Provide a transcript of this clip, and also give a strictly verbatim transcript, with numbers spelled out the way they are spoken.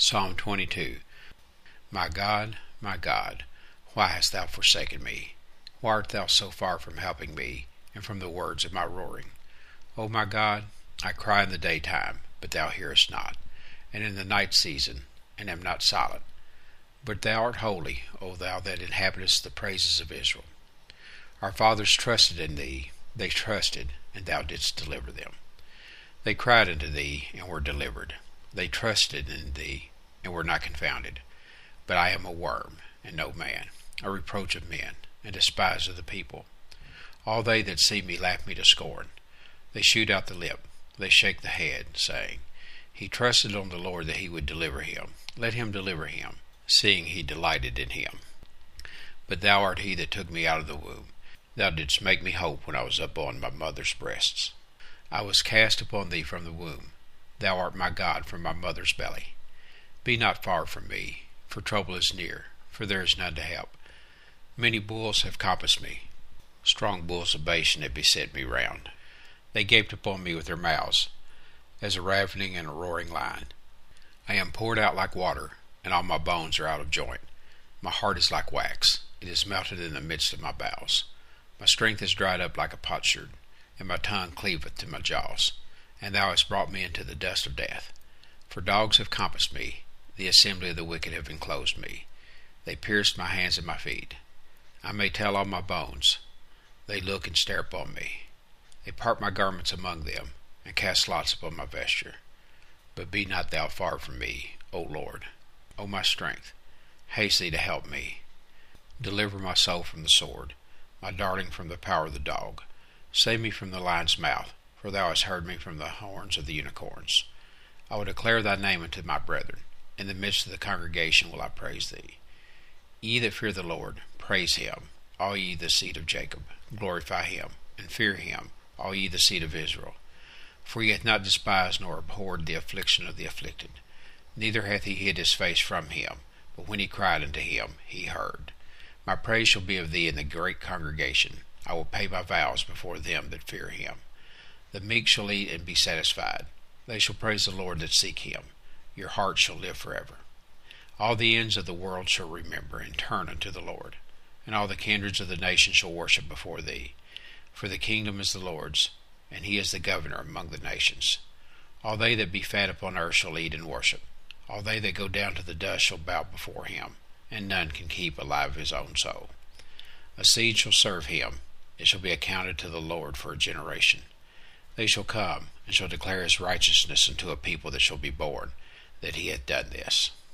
Psalm twenty-two. My God, my God, why hast thou forsaken me? Why art thou so far from helping me, and from the words of my roaring? O my God, I cry in the daytime, but thou hearest not, and in the night season, and am not silent. But thou art holy, O thou that inhabitest the praises of Israel. Our fathers trusted in thee, they trusted, and thou didst deliver them. They cried unto thee, and were delivered. They trusted in thee, and were not confounded. But I am a worm, and no man, a reproach of men, and despised of the people. All they that see me laugh me to scorn. They shoot out the lip, they shake the head, saying, He trusted on the Lord that he would deliver him. Let him deliver him, seeing he delighted in him. But thou art he that took me out of the womb. Thou didst make me hope when I was upon my mother's breasts. I was cast upon thee from the womb. Thou art my God from my mother's belly. Be not far from me, for trouble is near, for there is none to help. Many bulls have compassed me. Strong bulls of Bashan have beset me round. They gaped upon me with their mouths, as a ravening and a roaring lion. I am poured out like water, and all my bones are out of joint. My heart is like wax, it is melted in the midst of my bowels. My strength is dried up like a potsherd, and my tongue cleaveth to my jaws. And thou hast brought me into the dust of death. For dogs have compassed me, the assembly of the wicked have enclosed me. They pierced my hands and my feet. I may tell all my bones. They look and stare upon me. They part my garments among them, and cast lots upon my vesture. But be not thou far from me, O Lord, O my strength. Haste thee to help me. Deliver my soul from the sword, my darling from the power of the dog. Save me from the lion's mouth, for thou hast heard me from the horns of the unicorns. I will declare thy name unto my brethren. In the midst of the congregation will I praise thee. Ye that fear the Lord, praise him. All ye the seed of Jacob, glorify him, and fear him, all ye the seed of Israel. For he hath not despised nor abhorred the affliction of the afflicted, neither hath he hid his face from him, but when he cried unto him, he heard. My praise shall be of thee in the great congregation. I will pay my vows before them that fear him. The meek shall eat and be satisfied. They shall praise the Lord that seek him. Your heart shall live forever. All the ends of the world shall remember and turn unto the Lord, and all the kindreds of the nations shall worship before thee. For the kingdom is the Lord's, and he is the governor among the nations. All they that be fat upon earth shall eat and worship. All they that go down to the dust shall bow before him, and none can keep alive his own soul. A seed shall serve him. It shall be accounted to the Lord for a generation. They shall come, and shall declare his righteousness unto a people that shall be born, that he hath done this.